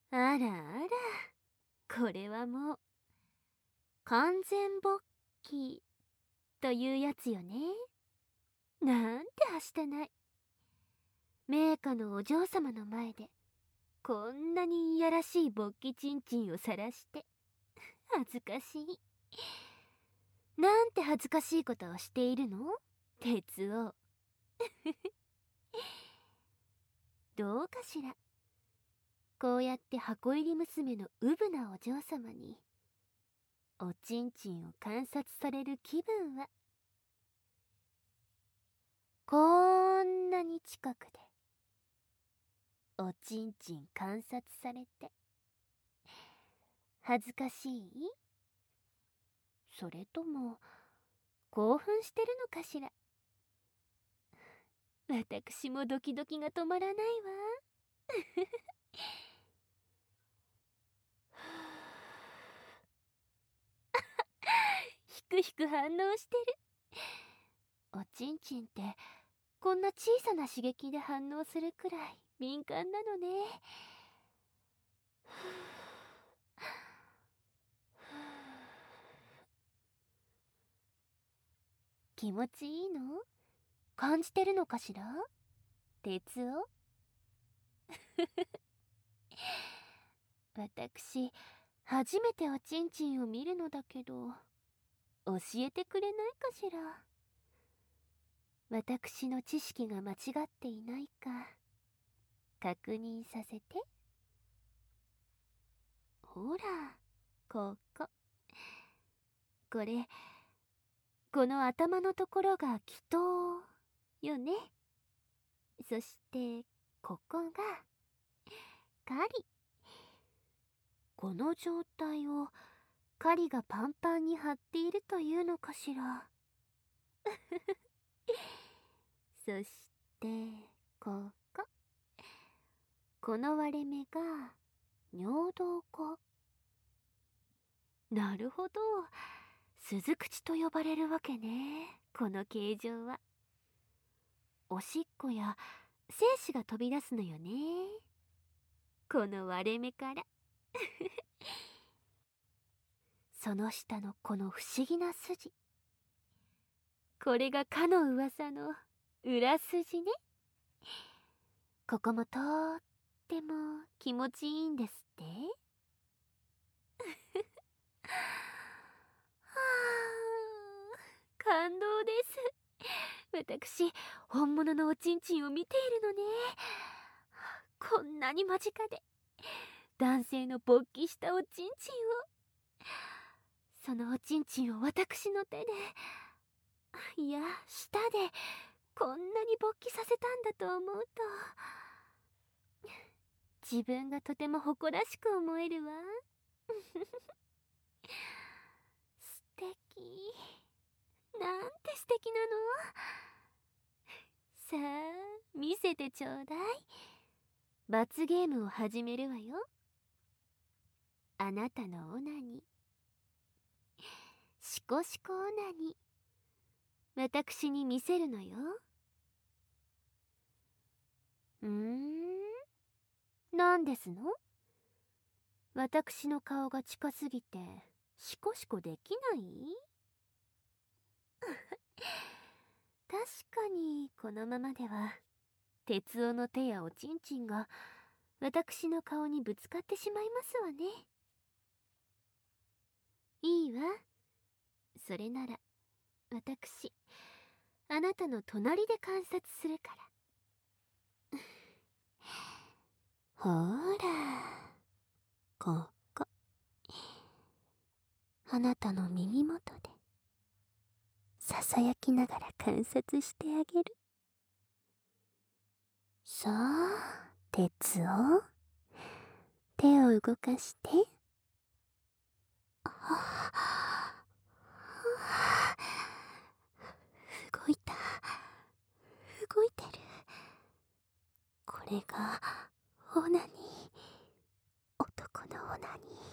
あらあら、これはもう完全勃起というやつよね。なんてはしたない。名家のお嬢様の前でこんなにいやらしい勃起ちんちんを晒して恥ずかしい。なんて恥ずかしいことをしているの、鉄夫。どうかしら。こうやって箱入り娘のうぶなお嬢様におちんちんを観察される気分は。こんなに近くでおちんちん観察されて恥ずかしい？それとも興奮してるのかしら。私もドキドキが止まらないわ。ひくひく反応してる。おちんちんってこんな小さな刺激で反応するくらい敏感なのね。気持ちいいの？感じてるのかしら、鉄夫。私初めておちんちんを見るのだけど、教えてくれないかしら。私の知識が間違っていないか確認させて。ほら、ここ。これ、この頭のところが気筒よね。そしてここが狩り。この状態を狩りがパンパンに張っているというのかしら。そしてここ。この割れ目が尿道口。なるほど、鈴口と呼ばれるわけね、この形状は。おしっこや精子が飛び出すのよね、この割れ目から。その下のこの不思議な筋、これがかの噂の裏筋ね。ここもとっても気持ちいいんですって。はあ、感動です。私、本物のおちんちんを見ているのね。こんなに間近で男性の勃起したおちんちんを、そのおちんちんを私の手で、いや舌でこんなに勃起させたんだと思うと、自分がとても誇らしく思えるわ。素敵。なんて素敵なの。さあ見せてちょうだい。罰ゲームを始めるわよ。あなたのオナニー、シコシコオナニー、私に見せるのよ。なんですの？私の顔が近すぎてシコシコできない？確かにこのままでは鉄夫の手やおちんちんが私の顔にぶつかってしまいますわね。いいわ。それなら私、あなたの隣で観察するから。ほーら、ここ。あなたの耳元でささやきながら観察してあげる。さあ、鉄を手を動かして。動いた。動いてる。これがオナニー。男のオナニー。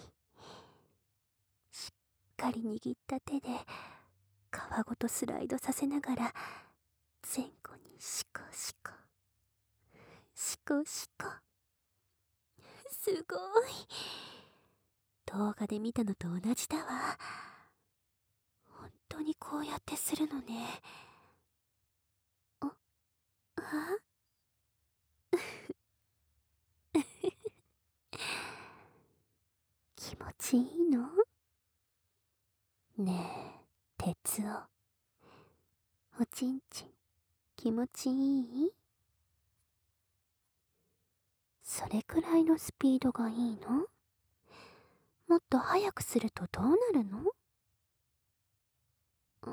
しっかり握った手で皮ごとスライドさせながら前後にシコシコシコシコ。 すごい。動画で見たのと同じだわ。本当にこうやってするのね。あ気持ちいいの？ねえ、鉄夫。おちんちん、気持ちいい？それくらいのスピードがいいの？もっと速くするとどうなるの？うん。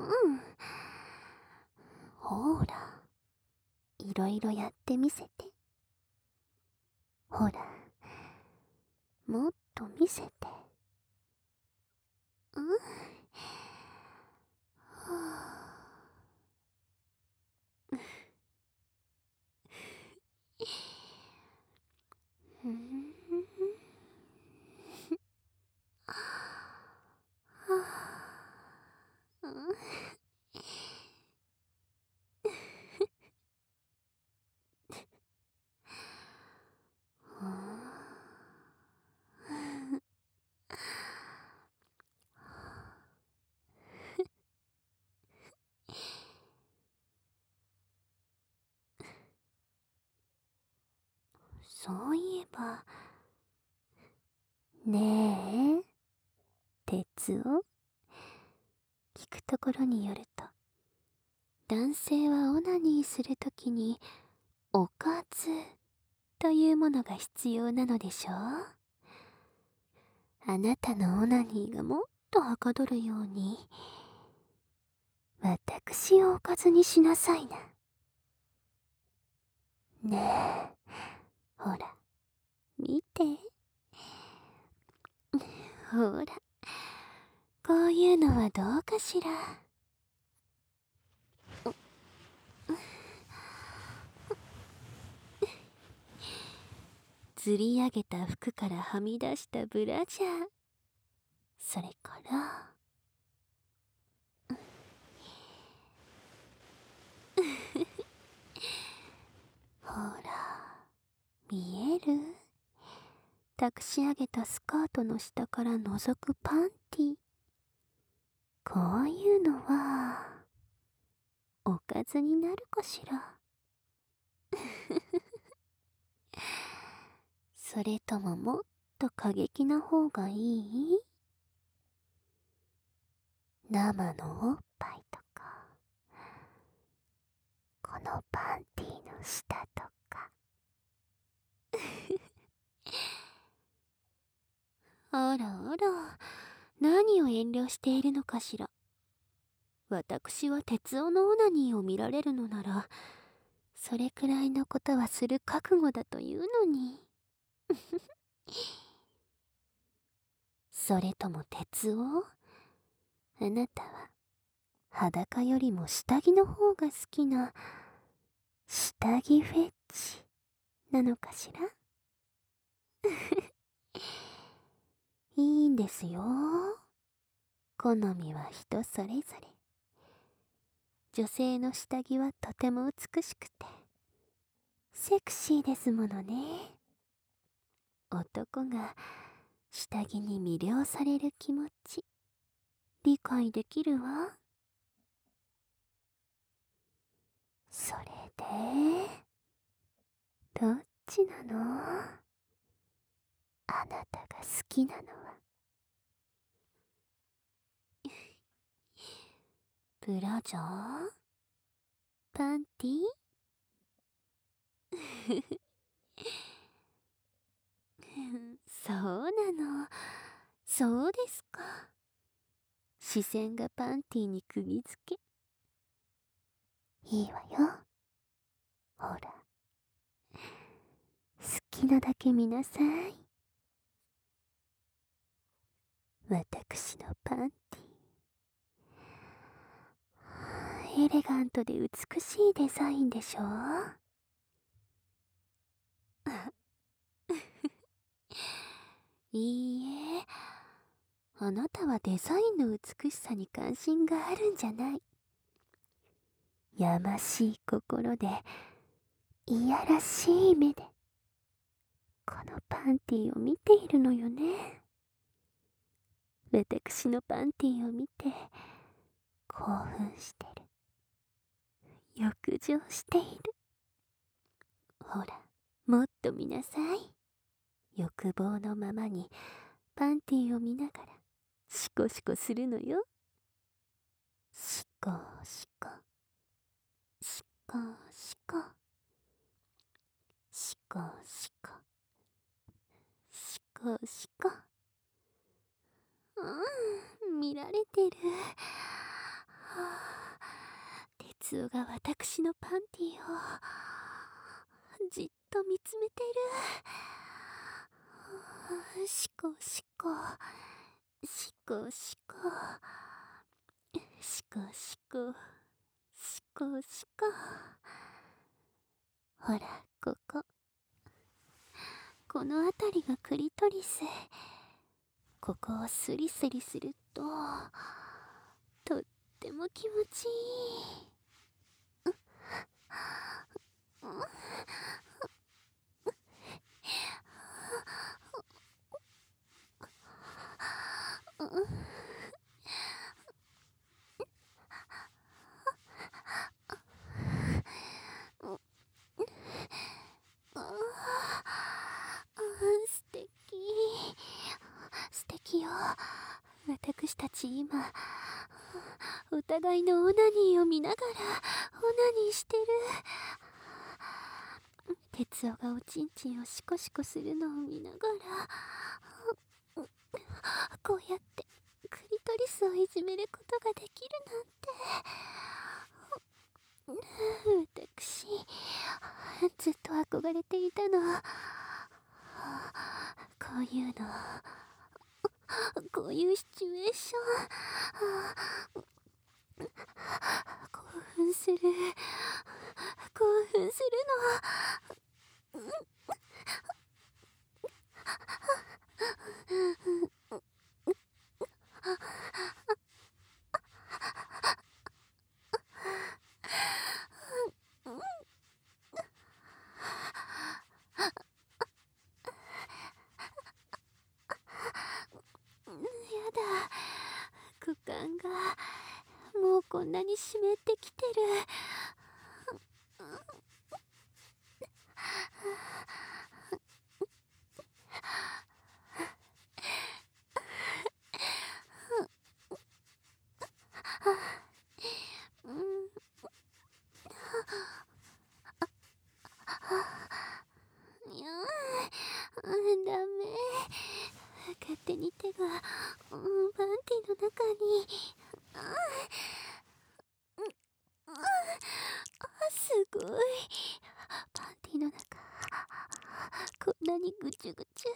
ほーら、いろいろやってみせて。ほら、もっと見せて。うん。はぁ。うん。はぁ。うん。そういえば、ねえ、鉄を聞くところによると、男性はオナニーするときにおかずというものが必要なのでしょう？あなたのオナニーがもっとはかどるように、私をおかずにしなさいな。ねえ、ほら、見て。ほら、こういうのはどうかしら。ずり上げた服からはみ出したブラジャー。それから、ほら、見える？託し上げたスカートの下から覗くパンティ。こういうのは、おかずになるかしら。それとももっと過激な方がいい？生のおっぱいとか、このパンティの下とか。あらあら、何を遠慮しているのかしら。私は鉄夫のオナニーを見られるのなら、それくらいのことはする覚悟だというのに。それとも鉄夫？あなたは裸よりも下着の方が好きな下着フェチなのかしら？いいんですよ。好みは人それぞれ。女性の下着はとても美しくてセクシーですものね。男が下着に魅了される気持ち、理解できるわ。それで、どっちなの？あなたが好きなのは。ブラジャー？パンティ？そうなの。そうですか。視線がパンティに釘付け。いいわよ。ほら、好きなだけ見なさい。私のパンティ、エレガントで美しいデザインでしょ？いいえ、あなたはデザインの美しさに関心があるんじゃない。やましい心で、いやらしい目で、このパパンティーを見ているのよね。私のパンティーを見て興奮してる。浴場している。ほら、もっと見なさい。欲望のままにパンティーを見ながらシコシコするのよ。シコシコ、シコシコ、シコシコ、シコシコ。見られてる。哲夫が私のパンティーをじっと見つめてる。シコシコ、シコシコ、シコシコ、シコシコ。ほら、この辺りがクリトリス。ここをスリスリするととっても気持ちいい。素敵、素敵よ。私たち今お互いのオナニーを見ながらオナニーしてる。哲夫がおちんちんをシコシコするのを見ながら、こうやってクリトリスをいじめることができるなんて。私ずっと憧れていたの。こういうの、こういうシチュエーション、興奮する、興奮するの。やだ、股間がもうこんなに湿ってきてる。いやダメ。勝手に手がパンティの中に。すごい。パンティの中こんなにぐちゅぐちゅ。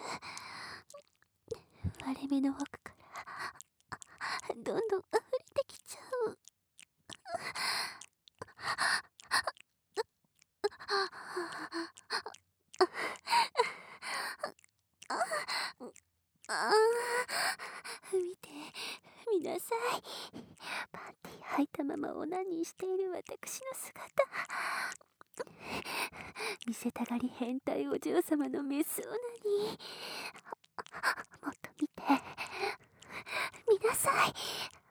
割れ目の奥からどんどん溢れてきちゃう。見てみなさい。パンティ履いたままオナニーしている私の姿。見せたがり変態お嬢様のメスオナニー。もっと見てみなさい。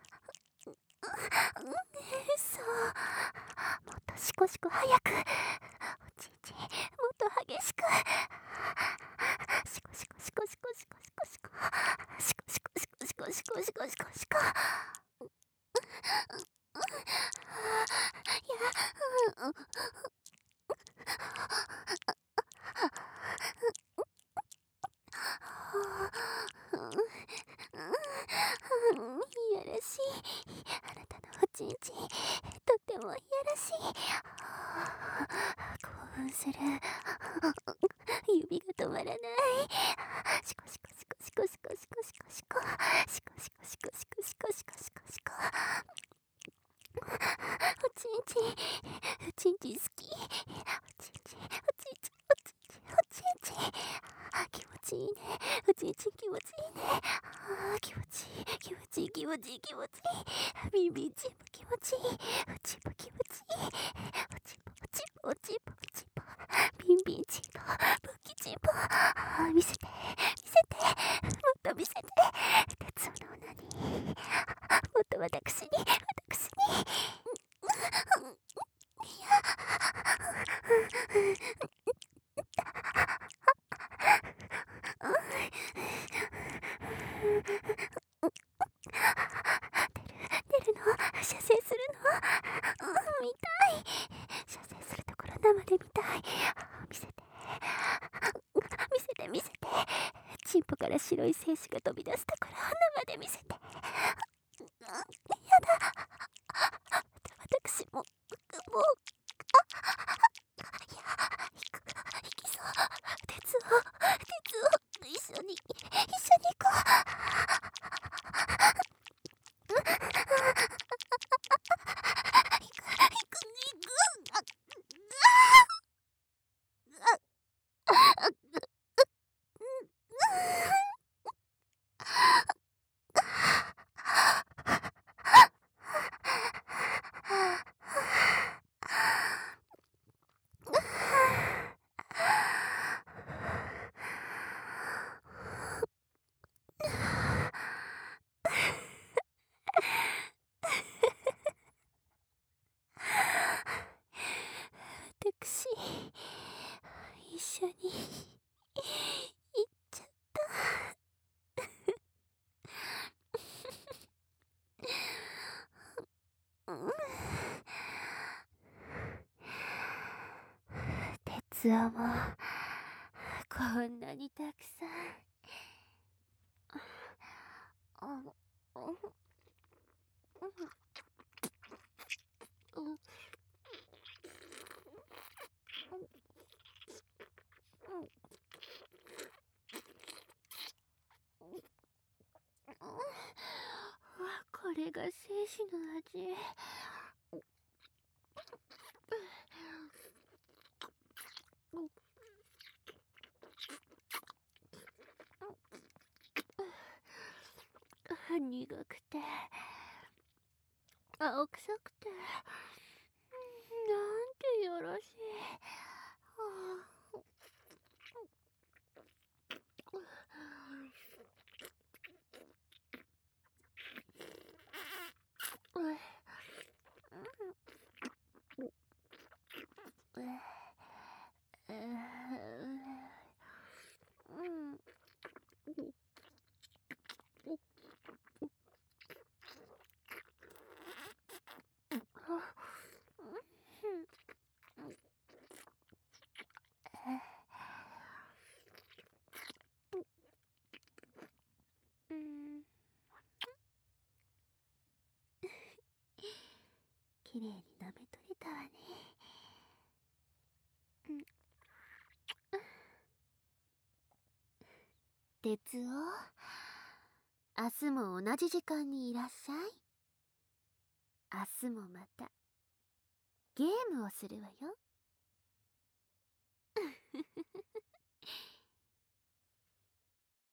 そう、もっとシコシコ早く。おちんちんもっと激しく。シコシコシコシコシコシコシコシコシコシコシコシコシコシコシコ。いやらしい。あなたのおちんちんとってもいやらしい。興奮する。指が止まらない。シコシコシコシコシコシコシコシコシコシコシコシコシコシコシコシコ。おちんちん、おちんちん好き。おちんちん、おちんちん、おちんちん、おちんちん。気持ちいいね。おちんちん気持ちいいね。気持ちいい、気持ちいい、気持ちいい、気持ちいい。ビンビンチンポ気持ちいい。おちんぽ気持ちいい。おちんぽ、おちんぽ、おちんぽ、おちんぽ。ビンビンチンポ、ポキチンポ。 見せて、見せて、もっと見せて。鉄夫の女に、もっと私に。出るの、射精するの、見たい。射精するところ生で見たい。見せて、見せて。チンポから白い精子が飛び出すところ生で見せて。やだ、私も引きそう。鉄を一緒に行こ私一緒に行っちゃった。鉄夫もこんなにたくさん。これが精子の味。苦くて青臭くて、なんてよろしい。きれいに舐めとれたわね。鉄夫、明日も同じ時間にいらっしゃい。明日もまたゲームをするわよ。